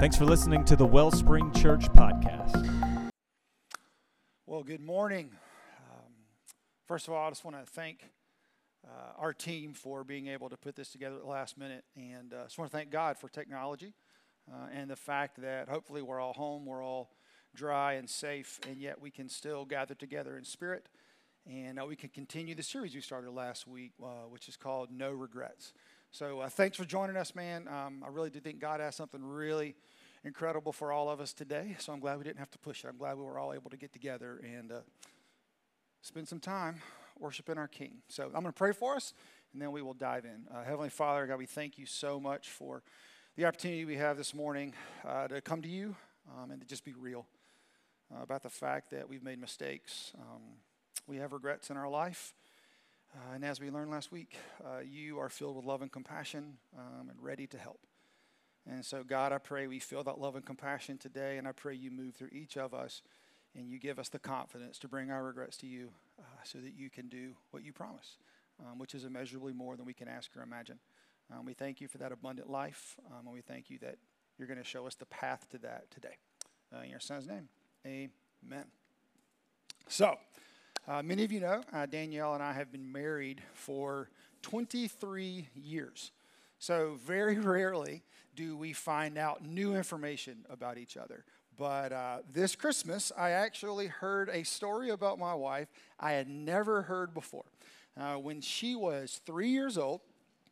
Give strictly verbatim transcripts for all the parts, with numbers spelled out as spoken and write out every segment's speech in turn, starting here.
Thanks for listening to the Wellspring Church podcast. Well, good morning. Um, first of all, I just want to thank uh, our team for being able to put this together at the last minute. And uh, just want to thank God for technology uh, and the fact that hopefully we're all home, we're all dry and safe, and yet we can still gather together in spirit. And uh, we can continue the series we started last week, uh, which is called No Regrets. So uh, thanks for joining us, man. Um, I really do think God has something really incredible for all of us today. So I'm glad we didn't have to push it. I'm glad we were all able to get together and uh, spend some time worshiping our King. So I'm going to pray for us, and then we will dive in. Uh, Heavenly Father, God, we thank you so much for the opportunity we have this morning uh, to come to you um, and to just be real uh, about the fact that we've made mistakes. Um, we have regrets in our life. Uh, and as we learned last week, uh, you are filled with love and compassion um, and ready to help. And so, God, I pray we feel that love and compassion today, and I pray you move through each of us, and you give us the confidence to bring our regrets to you uh, so that you can do what you promise, um, which is immeasurably more than we can ask or imagine. Um, we thank you for that abundant life, um, and we thank you that you're going to show us the path to that today. Uh, in your son's name, amen. So, uh, many of you know, uh, Danielle and I have been married for twenty-three years. So very rarely do we find out new information about each other. But uh, this Christmas, I actually heard a story about my wife I had never heard before. Uh, when she was three years old,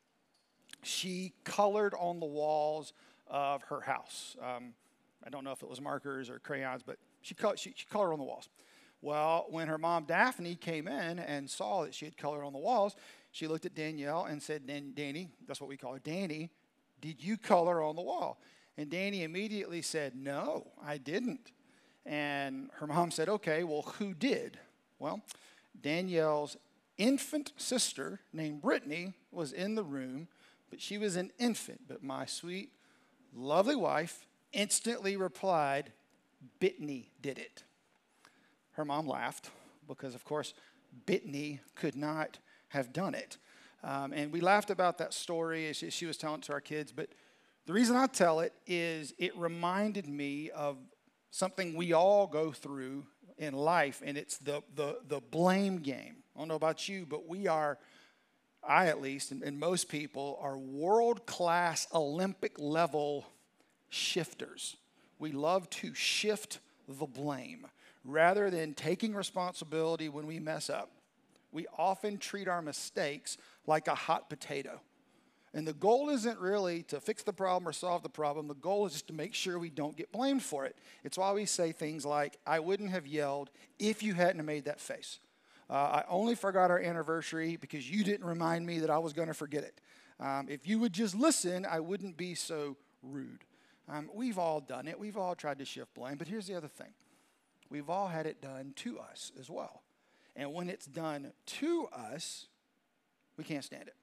she colored on the walls of her house. Um, I don't know if it was markers or crayons, but she, co- she, she colored on the walls. Well, when her mom, Daphne, came in and saw that she had colored on the walls, she looked at Danielle and said, Dan- Danny, that's what we call her, Danny, did you color on the wall? And Danny immediately said, no, I didn't. And her mom said, okay, well, who did? Well, Danielle's infant sister named Brittany was in the room, but she was an infant. But my sweet, lovely wife instantly replied, Brittany did it. Her mom laughed because, of course, Brittany could not have done it. Um, and we laughed about that story as she, she was telling it to our kids. But the reason I tell it is it reminded me of something we all go through in life, and it's the the, the blame game. I don't know about you, but we are, I at least, and, and most people, are world-class Olympic-level shifters. We love to shift the blame. Rather than taking responsibility when we mess up, we often treat our mistakes like a hot potato. And the goal isn't really to fix the problem or solve the problem. The goal is just to make sure we don't get blamed for it. It's why we say things like, I wouldn't have yelled if you hadn't made that face. Uh, I only forgot our anniversary because you didn't remind me that I was going to forget it. Um, if you would just listen, I wouldn't be so rude. Um, we've all done it. We've all tried to shift blame. But here's the other thing. We've all had it done to us as well. And when it's done to us, we can't stand it.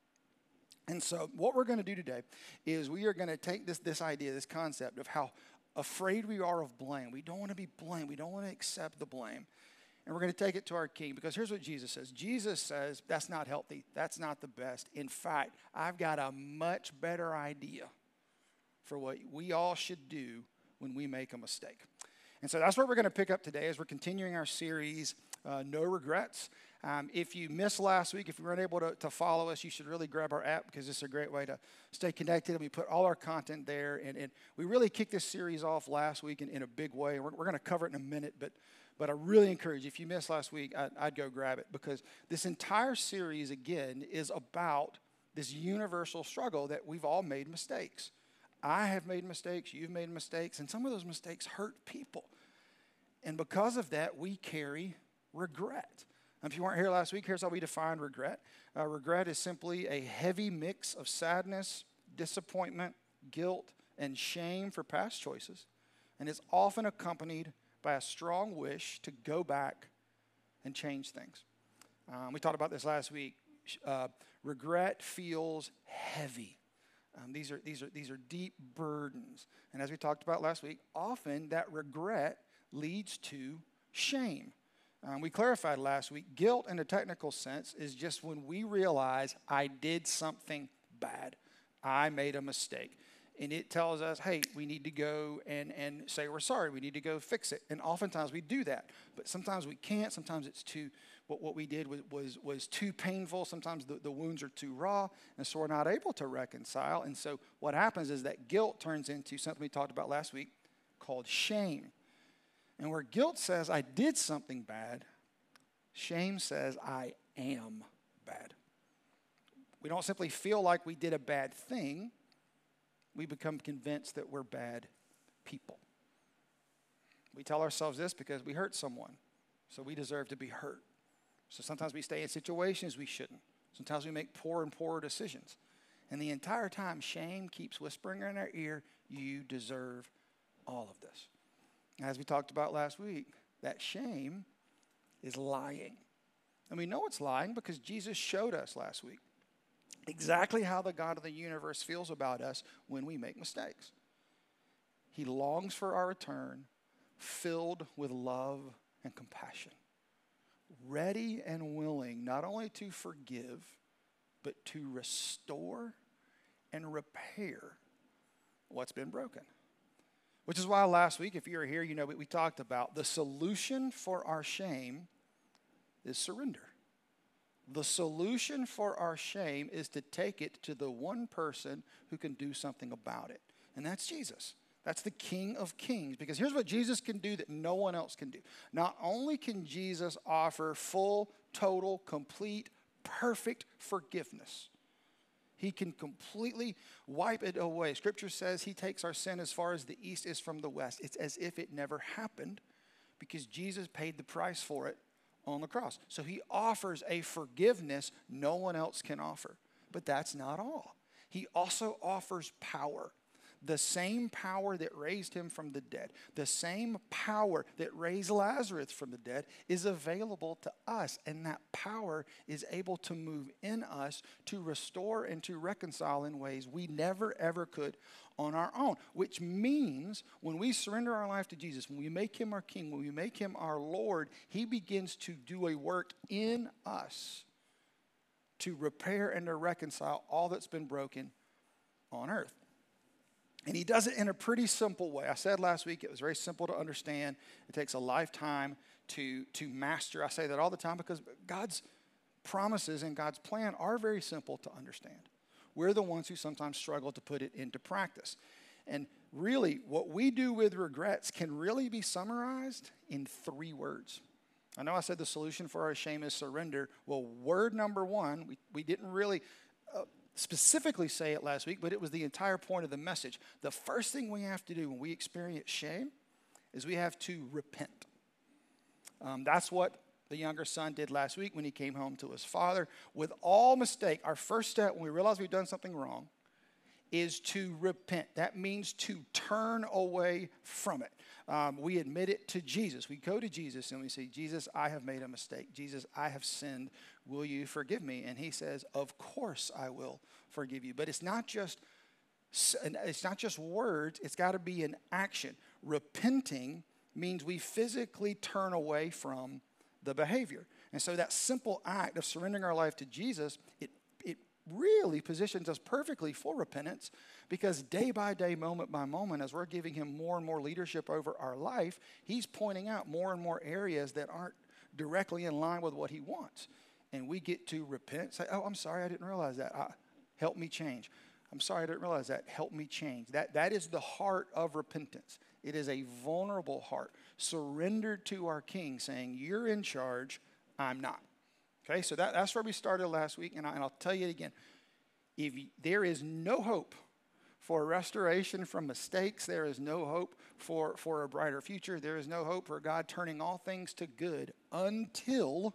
And so what we're going to do today is we are going to take this, this idea, this concept of how afraid we are of blame. We don't want to be blamed. We don't want to accept the blame. And we're going to take it to our King, because here's what Jesus says. Jesus says, that's not healthy. That's not the best. In fact, I've got a much better idea for what we all should do when we make a mistake. And so that's what we're going to pick up today as we're continuing our series, uh, No Regrets. Um, if you missed last week, if you weren't able to, to follow us, you should really grab our app, because it's a great way to stay connected. And we put all our content there. And, and we really kicked this series off last week in, in a big way. We're, we're going to cover it in a minute. But but I really encourage you, if you missed last week, I, I'd go grab it. Because this entire series, again, is about this universal struggle that we've all made mistakes. I have made mistakes, you've made mistakes, and some of those mistakes hurt people. And because of that, we carry regret. And if you weren't here last week, here's how we define regret. Uh, regret is simply a heavy mix of sadness, disappointment, guilt, and shame for past choices. And it's often accompanied by a strong wish to go back and change things. Um, we talked about this last week. Uh, regret feels heavy. Um, these are these are these are deep burdens, and as we talked about last week, often that regret leads to shame. Um, we clarified last week, guilt in a technical sense is just when we realize I did something bad, I made a mistake. And it tells us, hey, we need to go and, and say we're sorry. We need to go fix it. And oftentimes we do that. But sometimes we can't. Sometimes it's too, what, what we did was, was, was too painful. Sometimes the, the wounds are too raw. And so we're not able to reconcile. And so what happens is that guilt turns into something we talked about last week called shame. And where guilt says, I did something bad, shame says, I am bad. We don't simply feel like we did a bad thing. We become convinced that we're bad people. We tell ourselves this because we hurt someone, so we deserve to be hurt. So sometimes we stay in situations we shouldn't. Sometimes we make poor and poorer decisions. And the entire time, shame keeps whispering in our ear, you deserve all of this. As we talked about last week, that shame is lying. And we know it's lying because Jesus showed us last week exactly how the God of the universe feels about us when we make mistakes. He longs for our return, filled with love and compassion, ready and willing not only to forgive, but to restore and repair what's been broken. Which is why last week, if you were here, you know what we talked about. The solution for our shame is surrender. The solution for our shame is to take it to the one person who can do something about it. And that's Jesus. That's the King of Kings. Because here's what Jesus can do that no one else can do. Not only can Jesus offer full, total, complete, perfect forgiveness, he can completely wipe it away. Scripture says he takes our sin as far as the east is from the west. It's as if it never happened because Jesus paid the price for it on the cross. So he offers a forgiveness no one else can offer. But that's not all. He also offers power. The same power that raised him from the dead, the same power that raised Lazarus from the dead is available to us. And that power is able to move in us to restore and to reconcile in ways we never, ever could on our own. Which means when we surrender our life to Jesus, when we make him our King, when we make him our Lord, he begins to do a work in us to repair and to reconcile all that's been broken on earth. And he does it in a pretty simple way. I said last week it was very simple to understand. It takes a lifetime to, to master. I say that all the time because God's promises and God's plan are very simple to understand. We're the ones who sometimes struggle to put it into practice. And really, what we do with regrets can really be summarized in three words. I know I said the solution for our shame is surrender. Well, word number one, we, we didn't really uh, specifically say it last week, but it was the entire point of the message. The first thing we have to do when we experience shame is we have to repent. Um, that's what the younger son did last week when he came home to his father. With all mistake, our first step when we realize we've done something wrong is to repent. That means to turn away from it. Um, we admit it to Jesus. We go to Jesus and we say, Jesus, I have made a mistake. Jesus, I have sinned. Will you forgive me? And he says, of course I will forgive you. But it's not just it's not just words. It's got to be an action. Repenting means we physically turn away from the behavior. And so that simple act of surrendering our life to Jesus, it it really positions us perfectly for repentance, because day by day, moment by moment, as we're giving him more and more leadership over our life, he's pointing out more and more areas that aren't directly in line with what he wants. And we get to repent, say, oh, I'm sorry, I didn't realize that. I, help me change. I'm sorry, I didn't realize that. Help me change. That, that is the heart of repentance. It is a vulnerable heart, surrendered to our King, saying, you're in charge, I'm not. Okay, so that, that's where we started last week, and, I, and I'll tell you it again. If you, there is no hope for restoration from mistakes, there is no hope for, for a brighter future, there is no hope for God turning all things to good until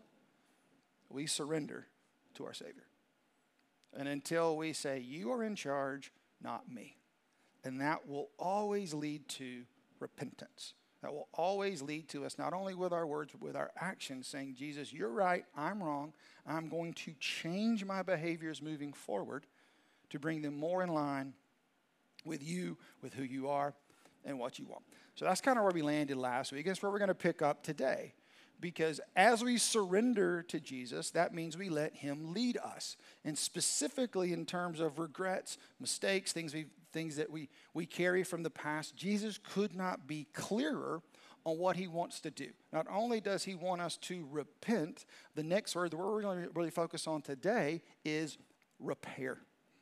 we surrender to our Savior. And until we say, you are in charge, not me. And that will always lead to repentance. That will always lead to us, not only with our words, but with our actions, saying, Jesus, you're right, I'm wrong. I'm going to change my behaviors moving forward to bring them more in line with you, with who you are, and what you want. So that's kind of where we landed last week. That's where we're going to pick up today. because as we surrender to Jesus, that means we let him lead us. And specifically in terms of regrets, mistakes, things we things that we, we carry from the past, Jesus could not be clearer on what he wants to do. Not only does he want us to repent, the next word, the word we're going to really focus on today is repair.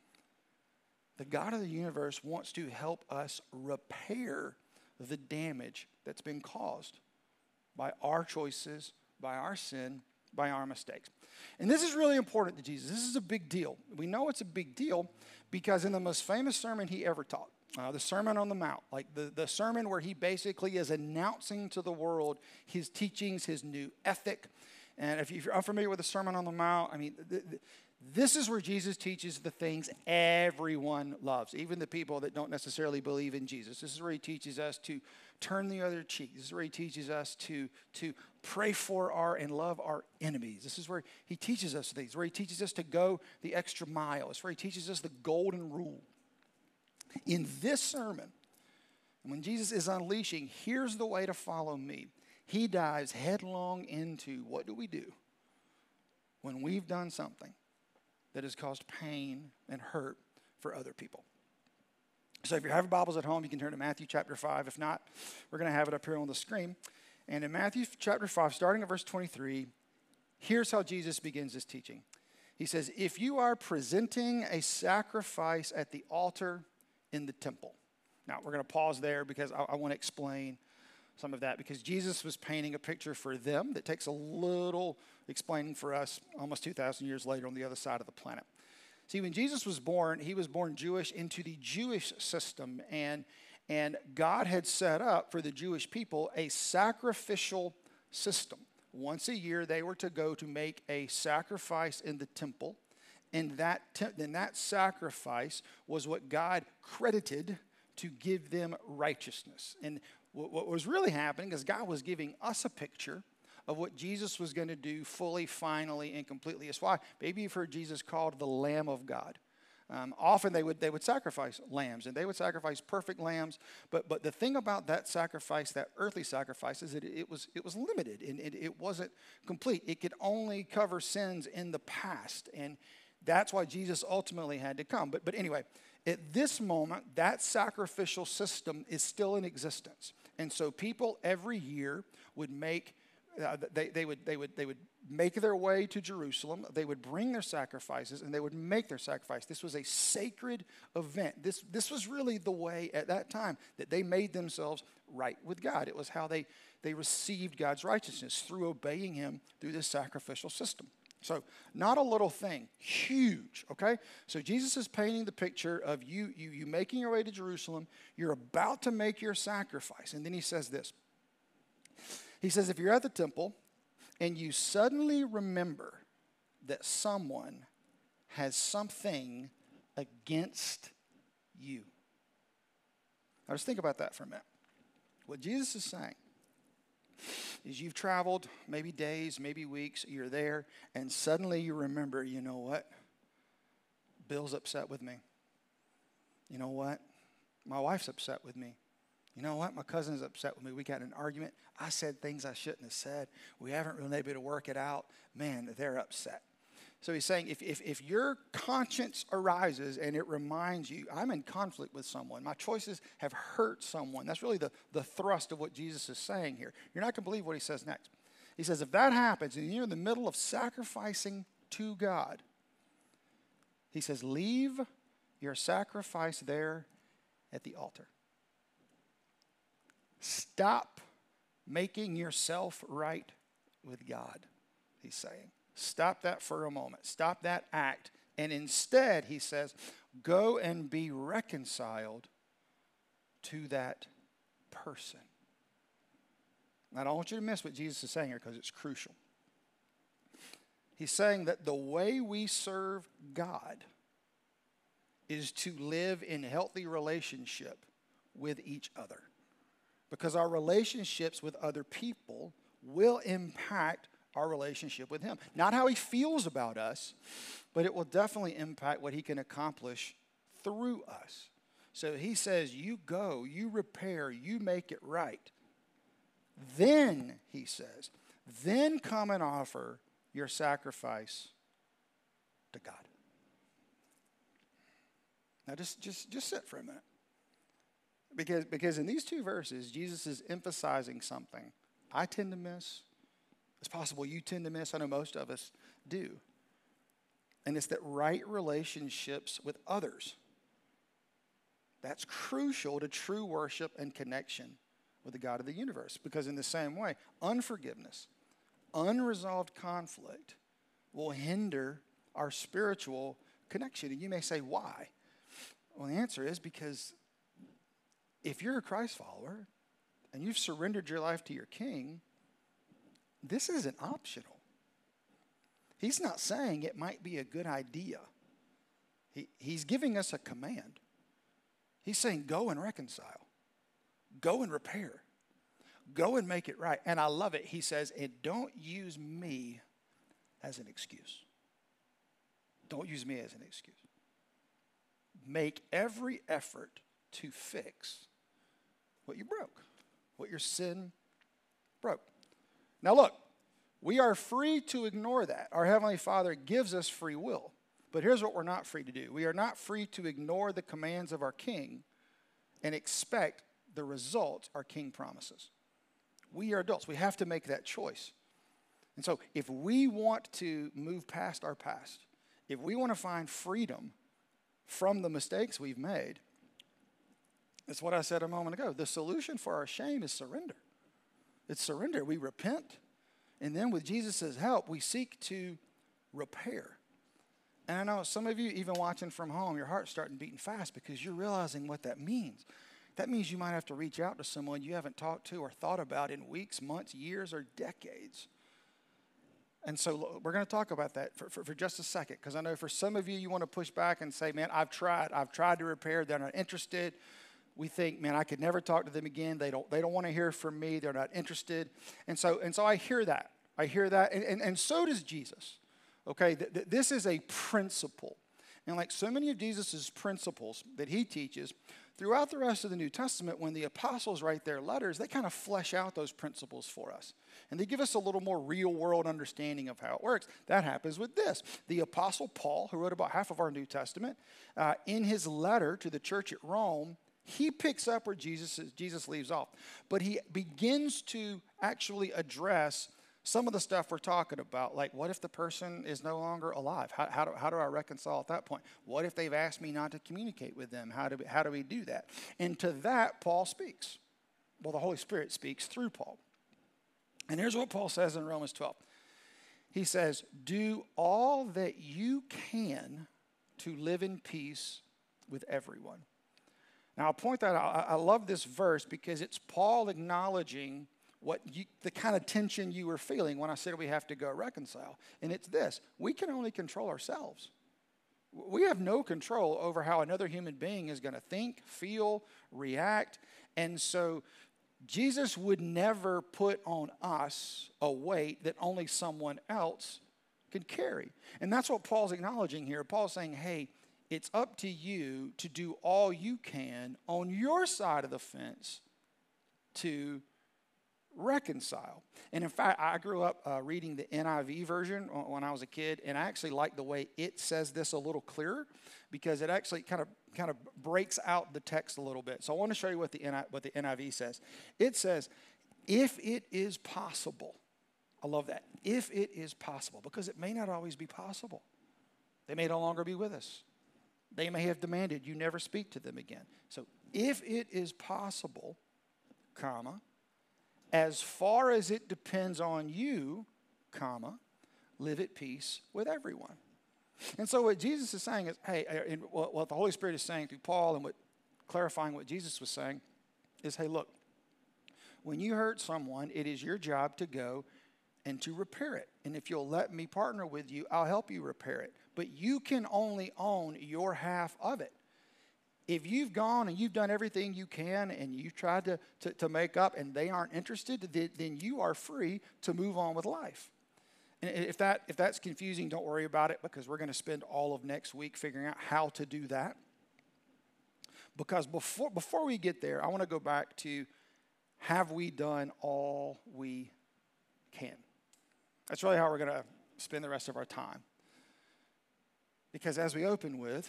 The God of the universe wants to help us repair the damage that's been caused by our choices, by our sin, by our mistakes. And this is really important to Jesus. This is a big deal. We know it's a big deal because in the most famous sermon he ever taught, uh, the Sermon on the Mount, like the, the sermon where he basically is announcing to the world his teachings, his new ethic. And if you're unfamiliar with the Sermon on the Mount, I mean, th- th- this is where Jesus teaches the things everyone loves, even the people that don't necessarily believe in Jesus. This is where he teaches us to turn the other cheek. This is where he teaches us to, to pray for our and love our enemies. This is where he teaches us things, where he teaches us to go the extra mile. It's where he teaches us the golden rule. In this sermon, when Jesus is unleashing, here's the way to follow me. He dives headlong into what do we do when we've done something that has caused pain and hurt for other people. So if you have Bibles at home, you can turn to Matthew chapter five. If not, we're going to have it up here on the screen. And in Matthew chapter five, starting at verse twenty-three, here's how Jesus begins his teaching. He says, if you are presenting a sacrifice at the altar in the temple. Now, we're going to pause there because I, I want to explain some of that, because Jesus was painting a picture for them that takes a little explaining for us almost two thousand years later on the other side of the planet. See, when Jesus was born, he was born Jewish into the Jewish system, and, and God had set up for the Jewish people a sacrificial system. Once a year, they were to go to make a sacrifice in the temple, and that, te- and that sacrifice was what God credited to give them righteousness. And what was really happening is God was giving us a picture of what Jesus was going to do fully, finally, and completely. That's why maybe you've heard Jesus called the Lamb of God. Um, often they would they would sacrifice lambs, and they would sacrifice perfect lambs. But but the thing about that sacrifice, that earthly sacrifice, is that it, it was it was limited and it, it wasn't complete. It could only cover sins in the past, and that's why Jesus ultimately had to come. But but anyway, at this moment, that sacrificial system is still in existence. And so people every year would make, uh, they, they, would, they, would, they would make their way to Jerusalem. They would bring their sacrifices, and they would make their sacrifice. This was a sacred event. This, this was really the way at that time that they made themselves right with God. It was how they, they received God's righteousness, through obeying him through this sacrificial system. So not a little thing, huge, okay? So Jesus is painting the picture of you, you, you making your way to Jerusalem. You're about to make your sacrifice. And then he says this. He says, if you're at the temple and you suddenly remember that someone has something against you. Now just think about that for a minute. What Jesus is saying is you've traveled maybe days, maybe weeks, you're there, and suddenly you remember, you know what? Bill's upset with me. You know what? My wife's upset with me. You know what? My cousin's upset with me. We got in an argument. I said things I shouldn't have said. We haven't really been able to work it out. Man, they're upset. So he's saying if, if, if your conscience arises and it reminds you, I'm in conflict with someone, my choices have hurt someone. That's really the, the thrust of what Jesus is saying here. You're not going to believe what he says next. He says, if that happens and you're in the middle of sacrificing to God, he says, leave your sacrifice there at the altar. Stop making yourself right with God, he's saying. Stop that for a moment. Stop that act. And instead, he says, go and be reconciled to that person. Now, I don't want you to miss what Jesus is saying here because it's crucial. He's saying that the way we serve God is to live in healthy relationship with each other. Because our relationships with other people will impact our relationship with him. Not how he feels about us, but it will definitely impact what he can accomplish through us. So he says, you go, you repair, you make it right. Then, he says, Then come and offer your sacrifice to God. Now just, just, just sit for a minute. Because, because in these two verses, Jesus is emphasizing something I tend to miss. It's possible you tend to miss. I know most of us do. And it's that right relationships with others. That's crucial to true worship and connection with the God of the universe. Because in the same way, unforgiveness, unresolved conflict will hinder our spiritual connection. And you may say, why? Well, the answer is because if you're a Christ follower and you've surrendered your life to your King, this isn't optional. He's not saying it might be a good idea. He, he's giving us a command. He's saying, go and reconcile. Go and repair. Go and make it right. And I love it. He says, and don't use me as an excuse. Don't use me as an excuse. Make every effort to fix what you broke, what your sin broke. Now look, we are free to ignore that. Our Heavenly Father gives us free will. But here's what we're not free to do. We are not free to ignore the commands of our King and expect the results our King promises. We are adults. We have to make that choice. And so if we want to move past our past, if we want to find freedom from the mistakes we've made, it's what I said a moment ago. The solution for our shame is surrender. It's surrender. We repent, and then with Jesus' help, we seek to repair. And I know some of you, even watching from home, your heart's starting beating fast because you're realizing what that means. That means you might have to reach out to someone you haven't talked to or thought about in weeks, months, years, or decades. And so we're going to talk about that for, for, for just a second, because I know for some of you, you want to push back and say, man, I've tried. I've tried to repair. They're not interested. We think, man, I could never talk to them again. They don't, they don't want to hear from me. They're not interested. And so, and so I hear that. I hear that. And, and, and so does Jesus. Okay, th- th- this is a principle. And like so many of Jesus' principles that he teaches, throughout the rest of the New Testament, when the apostles write their letters, they kind of flesh out those principles for us. And they give us a little more real-world understanding of how it works. That happens with this. The apostle Paul, who wrote about half of our New Testament, uh, in his letter to the church at Rome, he picks up where Jesus, Jesus leaves off. But he begins to actually address some of the stuff we're talking about, like what if the person is no longer alive? How, how, do, how do I reconcile at that point? What if they've asked me not to communicate with them? How do we, how do we do that? And to that, Paul speaks. Well, the Holy Spirit speaks through Paul. And here's what Paul says in Romans twelve. He says, do all that you can to live in peace with everyone. Now, I'll point that out. I, I love this verse because it's Paul acknowledging what you, the kind of tension you were feeling when I said we have to go reconcile. And it's this: we can only control ourselves. We have no control over how another human being is going to think, feel, react. And so Jesus would never put on us a weight that only someone else could carry. And that's what Paul's acknowledging here. Paul's saying, hey, it's up to you to do all you can on your side of the fence to reconcile. And in fact, I grew up uh, reading the N I V version when I was a kid, and I actually like the way it says this a little clearer because it actually kind of kind of breaks out the text a little bit. So I want to show you what the N I, what the N I V says. It says, if it is possible. I love that. If it is possible, because it may not always be possible. They may no longer be with us. They may have demanded you never speak to them again. So if it is possible, comma, as far as it depends on you, comma, live at peace with everyone. And so what Jesus is saying is, hey, and what the Holy Spirit is saying through Paul and what clarifying what Jesus was saying is, hey, look, when you hurt someone, it is your job to go and to repair it. And if you'll let me partner with you, I'll help you repair it. But you can only own your half of it. If you've gone and you've done everything you can and you've tried to, to, to make up and they aren't interested, then you are free to move on with life. And if that if that's confusing, don't worry about it, because we're going to spend all of next week figuring out how to do that. Because before, before we get there, I want to go back to, have we done all we can? That's really how we're going to spend the rest of our time. Because as we open with,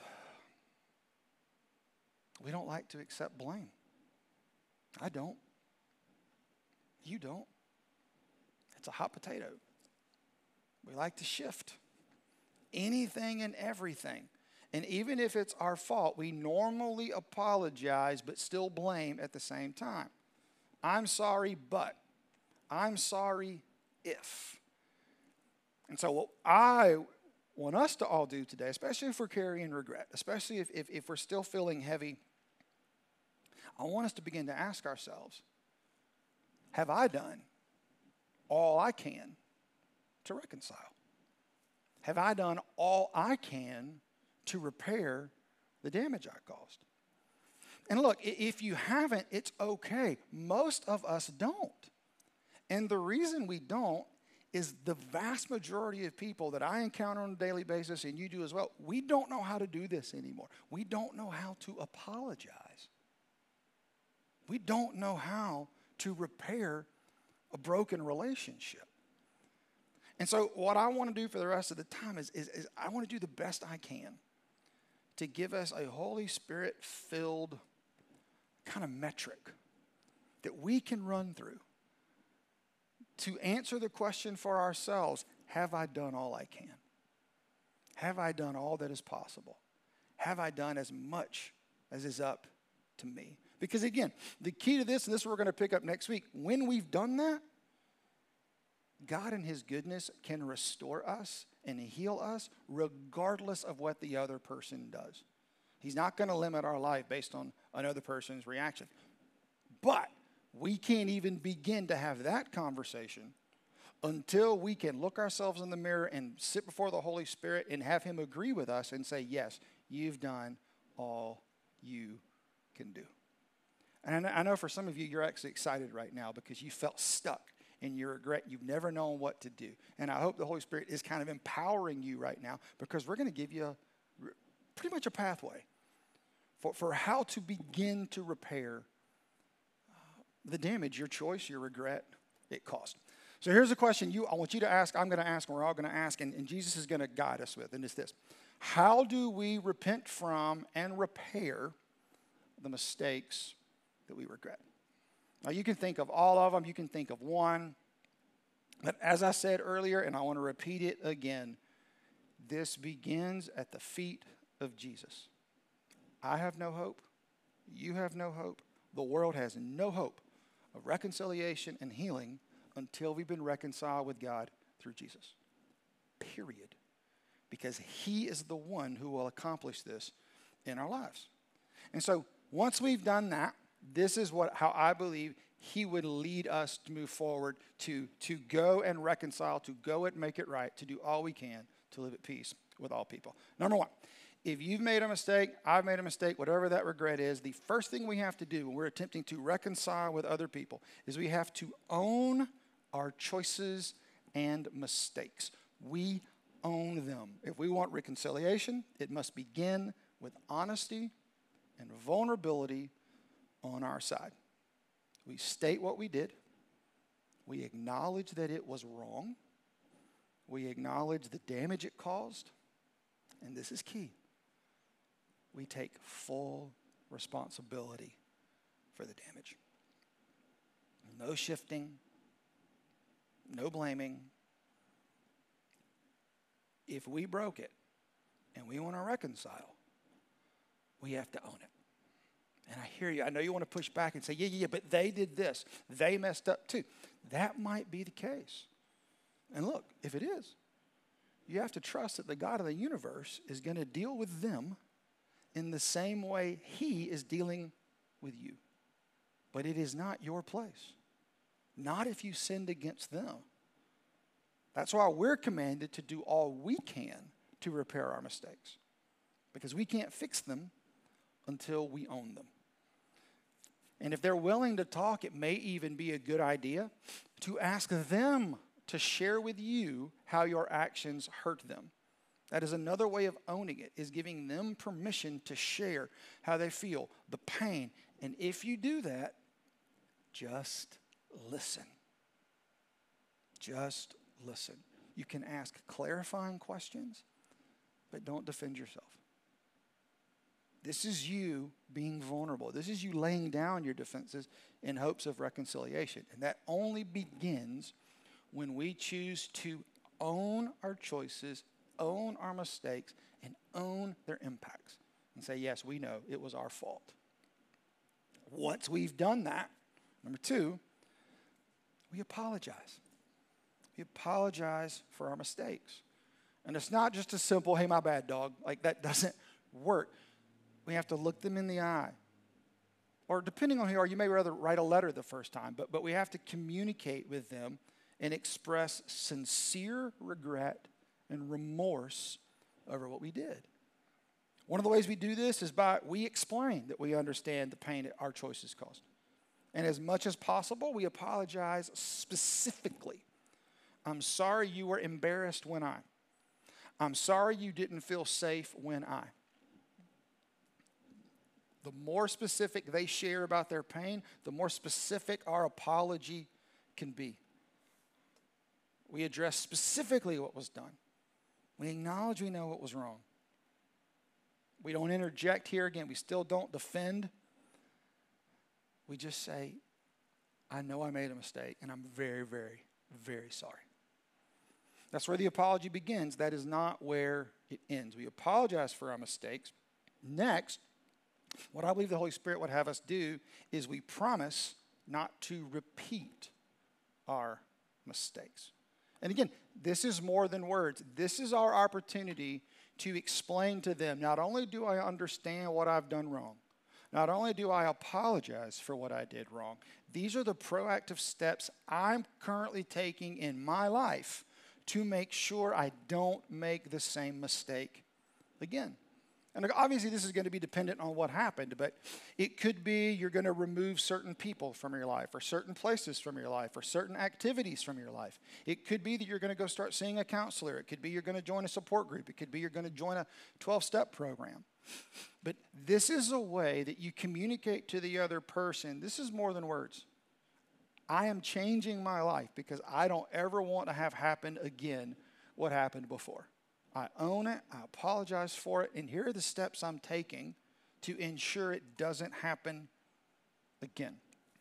we don't like to accept blame. I don't. You don't. It's a hot potato. We like to shift anything and everything. And even if it's our fault, we normally apologize but still blame at the same time. I'm sorry, but. I'm sorry if. And so what I want us to all do today, especially if we're carrying regret, especially if, if, if we're still feeling heavy, I want us to begin to ask ourselves, have I done all I can to reconcile? Have I done all I can to repair the damage I caused? And look, if you haven't, it's okay. Most of us don't. And the reason we don't is the vast majority of people that I encounter on a daily basis, and you do as well, we don't know how to do this anymore. We don't know how to apologize. We don't know how to repair a broken relationship. And so what I want to do for the rest of the time is, is, is I want to do the best I can to give us a Holy Spirit-filled kind of metric that we can run through to answer the question for ourselves, have I done all I can? Have I done all that is possible? Have I done as much as is up to me? Because again, the key to this, and this is what we're going to pick up next week, when we've done that, God in his goodness can restore us and heal us regardless of what the other person does. He's not going to limit our life based on another person's reaction. But we can't even begin to have that conversation until we can look ourselves in the mirror and sit before the Holy Spirit and have him agree with us and say, yes, you've done all you can do. And I know for some of you, you're actually excited right now because you felt stuck in your regret. You've never known what to do. And I hope the Holy Spirit is kind of empowering you right now because we're going to give you a, pretty much a pathway for, for how to begin to repair the damage, your choice, your regret, it caused. So here's a question you I want you to ask, I'm going to ask, and we're all going to ask, and, and Jesus is going to guide us with, and it's this. How do we repent from and repair the mistakes that we regret? Now, you can think of all of them. You can think of one. But as I said earlier, and I want to repeat it again, this begins at the feet of Jesus. I have no hope. You have no hope. The world has no hope of reconciliation and healing until we've been reconciled with God through Jesus. Period. Because he is the one who will accomplish this in our lives. And so once we've done that, this is what how I believe he would lead us to move forward, to, to go and reconcile, to go and make it right, to do all we can to live at peace with all people. Number one, if you've made a mistake, I've made a mistake, whatever that regret is, the first thing we have to do when we're attempting to reconcile with other people is we have to own our choices and mistakes. We own them. If we want reconciliation, it must begin with honesty and vulnerability on our side. We state what we did. We acknowledge that it was wrong. We acknowledge the damage it caused. And this is key. We take full responsibility for the damage. No shifting, no blaming. If we broke it and we want to reconcile, we have to own it. And I hear you. I know you want to push back and say, yeah, yeah, but they did this. They messed up too. That might be the case. And look, if it is, you have to trust that the God of the universe is going to deal with them in the same way he is dealing with you. But it is not your place. Not if you sinned against them. That's why we're commanded to do all we can to repair our mistakes. Because we can't fix them until we own them. And if they're willing to talk, it may even be a good idea to ask them to share with you how your actions hurt them. That is another way of owning it, is giving them permission to share how they feel, the pain. And if you do that, just listen. Just listen. You can ask clarifying questions, but don't defend yourself. This is you being vulnerable. This is you laying down your defenses in hopes of reconciliation. And that only begins when we choose to own our choices, own our mistakes, and own their impacts. And say, yes, we know it was our fault. Once we've done that, number two, we apologize. We apologize for our mistakes. And it's not just a simple, hey, my bad, dog. Like, that doesn't work. We have to look them in the eye. Or depending on who you are, you may rather write a letter the first time, but, but we have to communicate with them and express sincere regret and remorse over what we did. One of the ways we do this is by we explain that we understand the pain that our choices caused. And as much as possible, we apologize specifically. I'm sorry you were embarrassed when I. I'm sorry you didn't feel safe when I. The more specific they share about their pain, the more specific our apology can be. We address specifically what was done. We acknowledge we know what was wrong. We don't interject here again. We still don't defend. We just say, I know I made a mistake, and I'm very, very, very sorry. That's where the apology begins. That is not where it ends. We apologize for our mistakes. Next, what I believe the Holy Spirit would have us do is we promise not to repeat our mistakes. And again, this is more than words. This is our opportunity to explain to them, not only do I understand what I've done wrong, not only do I apologize for what I did wrong, these are the proactive steps I'm currently taking in my life to make sure I don't make the same mistake again. And obviously this is going to be dependent on what happened, but it could be you're going to remove certain people from your life, or certain places from your life, or certain activities from your life. It could be that you're going to go start seeing a counselor. It could be you're going to join a support group. It could be you're going to join a twelve-step program. But this is a way that you communicate to the other person. This is more than words. I am changing my life because I don't ever want to have happen again what happened before. I own it, I apologize for it, and here are the steps I'm taking to ensure it doesn't happen again.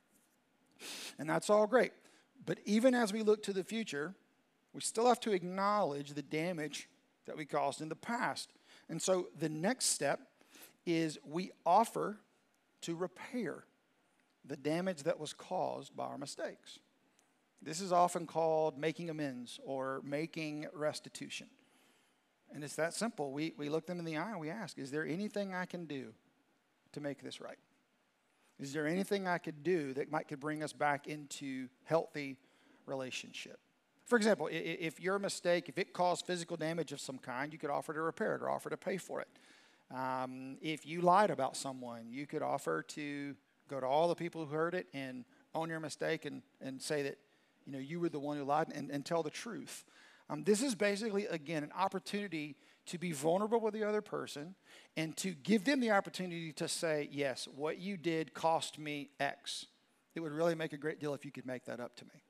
And that's all great. But even as we look to the future, we still have to acknowledge the damage that we caused in the past. And so the next step is we offer to repair the damage that was caused by our mistakes. This is often called making amends or making restitution. And it's that simple. We, we look them in the eye and we ask, is there anything I can do to make this right? Is there anything I could do that might could bring us back into healthy relationship? For example, if your mistake, if it caused physical damage of some kind, you could offer to repair it or offer to pay for it. Um, if you lied about someone, you could offer to go to all the people who heard it and own your mistake and, and say that, you know, you were the one who lied and, and tell the truth. Um, this is basically, again, an opportunity to be vulnerable with the other person and to give them the opportunity to say, yes, what you did cost me X. It would really make a great deal if you could make that up to me.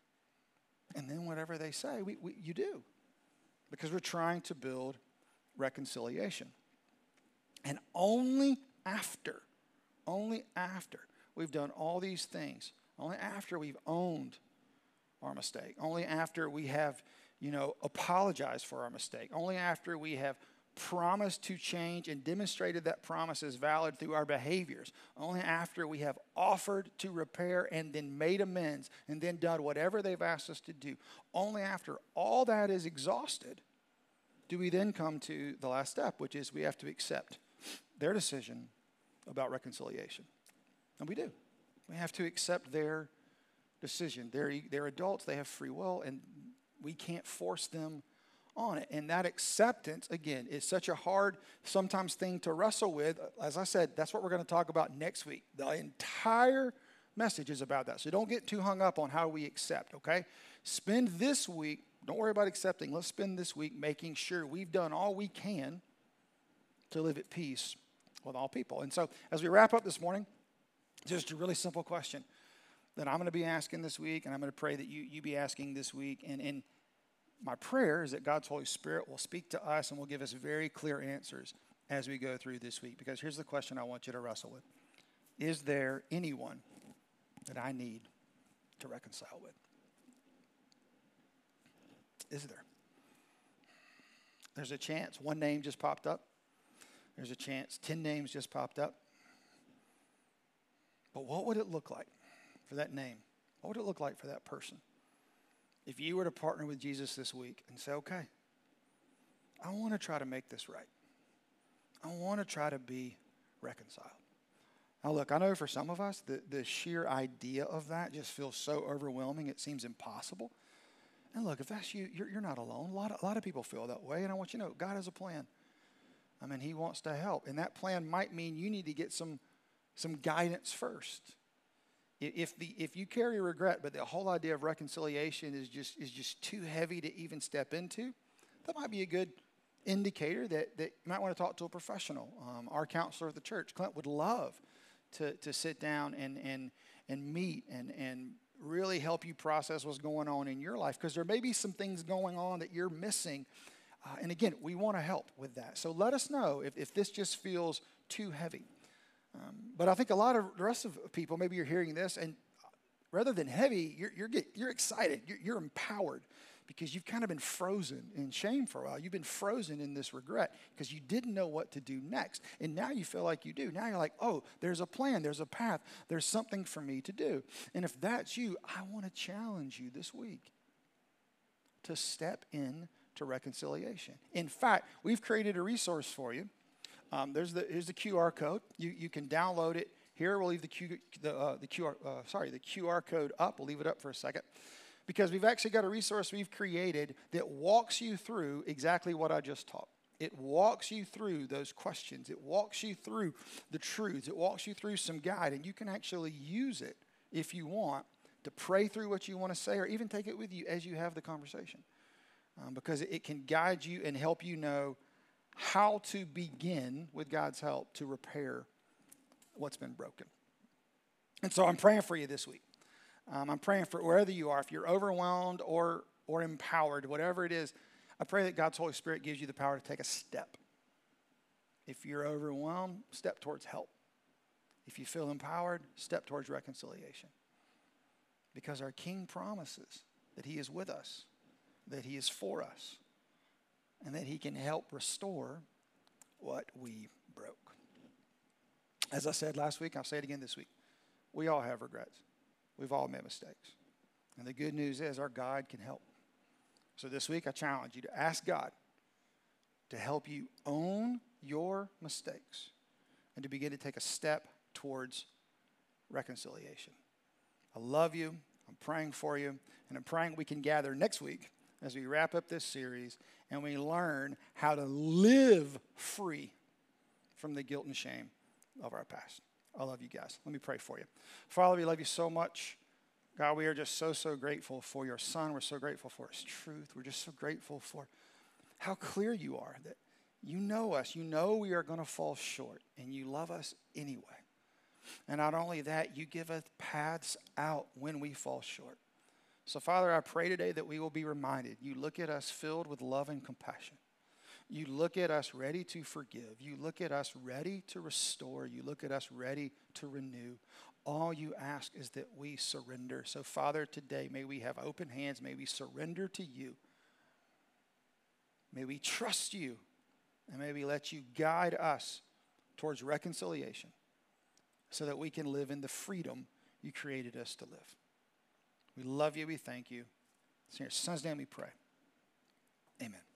And then whatever they say, we, we, you do. Because we're trying to build reconciliation. And only after, only after we've done all these things, only after we've owned our mistake, only after we have, you know, apologized for our mistake, only after we have promised to change and demonstrated that promise is valid through our behaviors, only after we have offered to repair and then made amends and then done whatever they've asked us to do, only after all that is exhausted do we then come to the last step, which is we have to accept their decision about reconciliation. And we do. We have to accept their decision. They're, they're adults. They have free will, and we can't force them on it. And that acceptance, again, is such a hard, sometimes thing to wrestle with. As I said, that's what we're going to talk about next week. The entire message is about that. So don't get too hung up on how we accept, okay? Spend this week, don't worry about accepting. Let's spend this week making sure we've done all we can to live at peace with all people. And so as we wrap up this morning, just a really simple question that I'm going to be asking this week, and I'm going to pray that you you be asking this week. And, and my prayer is that God's Holy Spirit will speak to us and will give us very clear answers as we go through this week. Because here's the question I want you to wrestle with. Is there anyone that I need to reconcile with? Is there? There's a chance one name just popped up. There's a chance ten names just popped up. But what would it look like for that name? What would it look like for that person if you were to partner with Jesus this week and say, okay, I want to try to make this right. I want to try to be reconciled. Now, look, I know for some of us, the, the sheer idea of that just feels so overwhelming, it seems impossible. And look, if that's you, you're, you're not alone. A lot, of, a lot of people feel that way, and I want you to know, God has a plan. I mean, he wants to help, and that plan might mean you need to get some, some guidance first. If the if you carry regret, but the whole idea of reconciliation is just is just too heavy to even step into, that might be a good indicator that, that you might want to talk to a professional. Um, our counselor at the church, Clint, would love to to sit down and and and meet and and really help you process what's going on in your life, because there may be some things going on that you're missing. Uh, and again, we want to help with that. So let us know if, if this just feels too heavy. Um, but I think a lot of the rest of people, maybe you're hearing this, and rather than heavy, you're you're, get, you're excited, you're, you're empowered, because you've kind of been frozen in shame for a while. You've been frozen in this regret because you didn't know what to do next. And now you feel like you do. Now you're like, oh, there's a plan, there's a path, there's something for me to do. And if that's you, I want to challenge you this week to step in to reconciliation. In fact, we've created a resource for you. Um, there's the here's the Q R code. You you can download it. Here we'll leave the Q the uh, the Q R uh, sorry the Q R code up. We'll leave it up for a second, because we've actually got a resource we've created that walks you through exactly what I just taught. It walks you through those questions. It walks you through the truths. It walks you through some guide, and you can actually use it if you want to pray through what you want to say, or even take it with you as you have the conversation, um, because it can guide you and help you know how to begin, with God's help, to repair what's been broken. And so I'm praying for you this week. Um, I'm praying for wherever you are, if you're overwhelmed or or empowered, whatever it is, I pray that God's Holy Spirit gives you the power to take a step. If you're overwhelmed, step towards help. If you feel empowered, step towards reconciliation. Because our King promises that he is with us, that he is for us, and that he can help restore what we broke. As I said last week, I'll say it again this week. We all have regrets. We've all made mistakes. And the good news is our God can help. So this week I challenge you to ask God to help you own your mistakes and to begin to take a step towards reconciliation. I love you. I'm praying for you. And I'm praying we can gather next week as we wrap up this series and we learn how to live free from the guilt and shame of our past. I love you guys. Let me pray for you. Father, we love you so much. God, we are just so, so grateful for your Son. We're so grateful for his truth. We're just so grateful for how clear you are, that you know us. You know we are going to fall short, and you love us anyway. And not only that, you give us paths out when we fall short. So, Father, I pray today that we will be reminded. You look at us filled with love and compassion. You look at us ready to forgive. You look at us ready to restore. You look at us ready to renew. All you ask is that we surrender. So, Father, today, may we have open hands. May we surrender to you. May we trust you. And may we let you guide us towards reconciliation so that we can live in the freedom you created us to live. We love you. We thank you. It's in your Son's name we pray. Amen.